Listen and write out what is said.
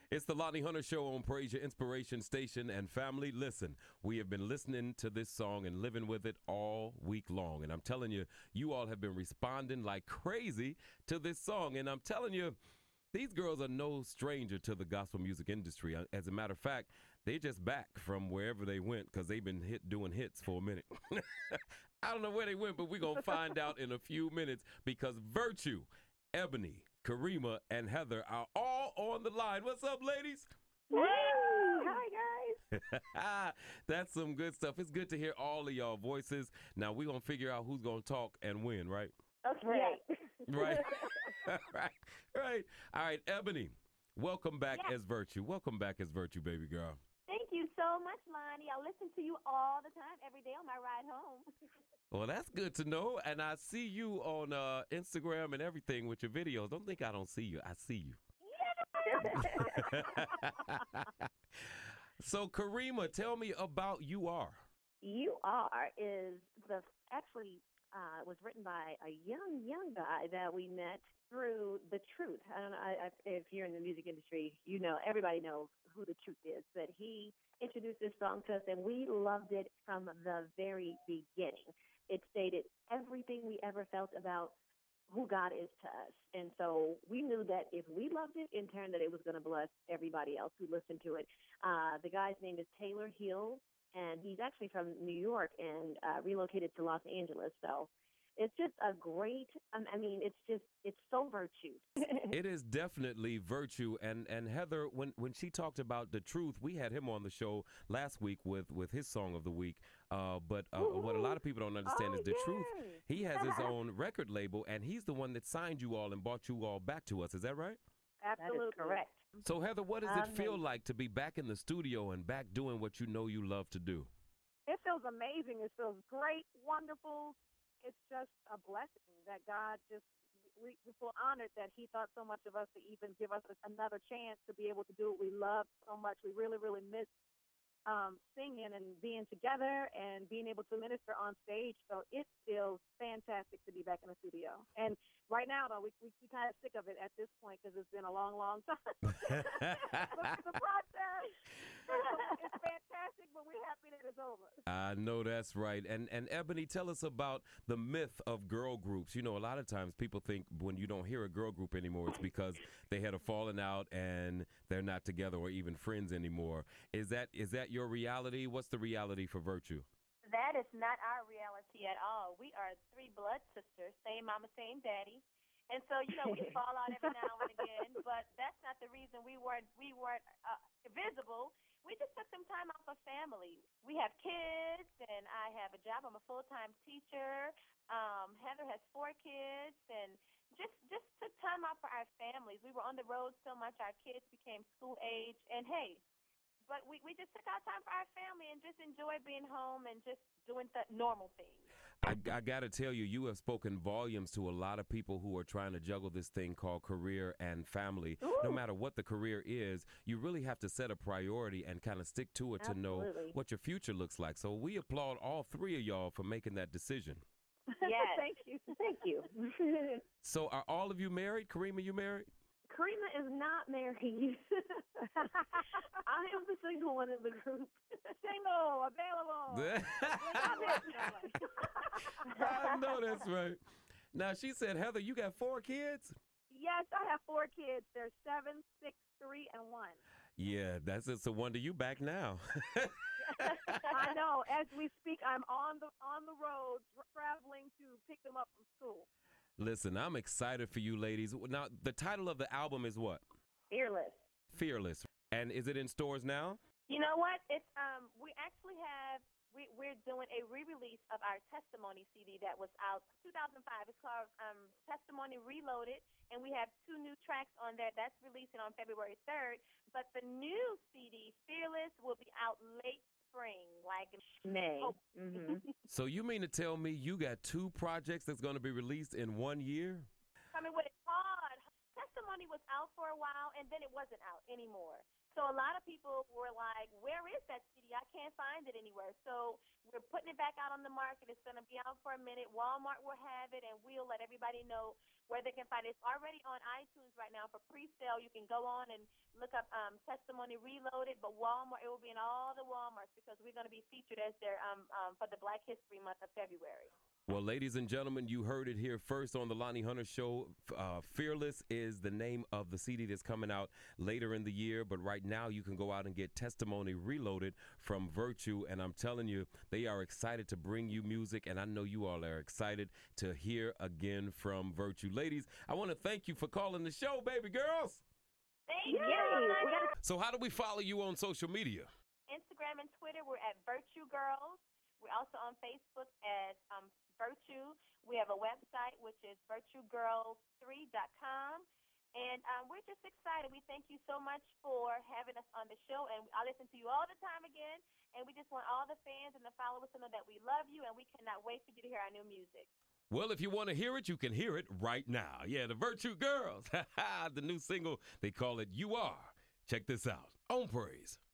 It's the Lonnie Hunter Show on Praise Your Inspiration Station. And family, listen, we have been listening to this song and living with it all week long. And I'm telling you, you all have been responding like crazy to this song. And I'm telling you, these girls are no stranger to the gospel music industry. As a matter of fact, they just back from wherever they went because they've been doing hits for a minute. I don't know where they went, but we're going to find out in a few minutes because Virtue, Ebony, Karima, and Heather are all on the line. What's up, ladies? Woo! Hi, guys. That's some good stuff. It's good to hear all of y'all voices. Now, we're going to figure out who's going to talk and win, right? Okay. Right. Right. All right, Ebony, welcome back as Virtue. Welcome back as Virtue, baby girl. Thank you so much, Lonnie. I listen to you all the time, every day on my ride home. Well, that's good to know. And I see you on Instagram and everything with your videos. Don't think I don't see you. I see you. So, Karima, tell me about You Are. You Are is was written by a young guy that we met through The Truth. I don't know if you're in the music industry, you know, everybody knows who The Truth is, but he introduced this song to us and we loved it from the very beginning. It stated everything we ever felt about who God is to us. And so we knew that if we loved it, in turn, that it was going to bless everybody else who listened to it. The guy's name is Taylor Hill, and he's actually from New York and relocated to Los Angeles. So it's just a great, it's so Virtue. It is definitely Virtue. And Heather, when she talked about The Truth, we had him on the show last week with his song of the week. But what a lot of people don't understand is The Truth. He has his own record label, and he's the one that signed you all and brought you all back to us. Is that right? Absolutely. That is correct. So, Heather, what does it feel like to be back in the studio and back doing what you know you love to do? It feels amazing. It feels great, wonderful. It's just a blessing that God we feel honored that he thought so much of us to even give us another chance to be able to do what we love so much. We really, really miss singing and being together and being able to minister on stage. So it feels fantastic to be back in the studio. And right now, though, we kind of sick of it at this point because it's been a long, long time. But it's a process. It's fantastic, but we're happy that it's over. I know that's right. And Ebony, tell us about the myth of girl groups. You know, a lot of times people think when you don't hear a girl group anymore, it's because they had a falling out and they're not together or even friends anymore. Is that your reality? What's the reality for Virtue? That is not our reality at all. We are three blood sisters, same mama, same daddy. And so, you know, we fall out every now and again, but that's not the reason we weren't visible. We just took some time off for family. We have kids, and I have a job. I'm a full-time teacher. Heather has 4 kids, and just took time out for our families. We were on the road so much, our kids became school age, and hey, but we just took our time for our family and just enjoyed being home and just doing the normal things. I got to tell you, you have spoken volumes to a lot of people who are trying to juggle this thing called career and family. Ooh. No matter what the career is, you really have to set a priority and kind of stick to it. Absolutely. To know what your future looks like. So we applaud all 3 of y'all for making that decision. Yes. Thank you. Thank you. So are all of you married? Karima, you married? Karima is not married. I am the single one in the group. Single, available. I know that's right. Now, she said, Heather, you got 4 kids? Yes, I have 4 kids. They're 7, 6, 3, and 1. Yeah, it's a wonder you back now. I know. As we speak, I'm on the road traveling to pick them up from school. Listen, I'm excited for you ladies. Now, the title of the album is what? Fearless. Fearless. And is it in stores now? You know what? It's we're doing a re-release of our Testimony CD that was out 2005. It's called Testimony Reloaded, and we have 2 new tracks on there. That's releasing on February 3rd. But the new CD, Fearless, will be out late spring, like May. Oh. Mm-hmm. So you mean to tell me you got 2 projects that's going to be released in 1 year? I mean, what it's called, Testimony was out for a while, and then it wasn't out anymore. So a lot of people were like, where is that CD? I can't find it anywhere. So we're putting it back out on the market. It's going to be out for a minute. Walmart will have it, and we'll let everybody know where they can find it. It's already on iTunes right now for pre-sale. You can go on and look up Testimony Reloaded, but Walmart, it will be in all the Walmarts because we're going to be featured as their for the Black History Month of February. Well, ladies and gentlemen, you heard it here first on the Lonnie Hunter Show. Fearless is the name of the CD that's coming out later in the year. But right now, you can go out and get Testimony Reloaded from Virtue. And I'm telling you, they are excited to bring you music. And I know you all are excited to hear again from Virtue. Ladies, I want to thank you for calling the show, baby girls. Thank you. So how do we follow you on social media? Instagram and Twitter, we're at Virtue Girls. We're also on Facebook as Virtue. We have a website, which is virtuegirls3.com. And we're just excited. We thank you so much for having us on the show. And I listen to you all the time again. And we just want all the fans and the followers to know that we love you, and we cannot wait for you to hear our new music. Well, if you want to hear it, you can hear it right now. Yeah, the Virtue Girls. The new single, they call it You Are. Check this out. On Praise.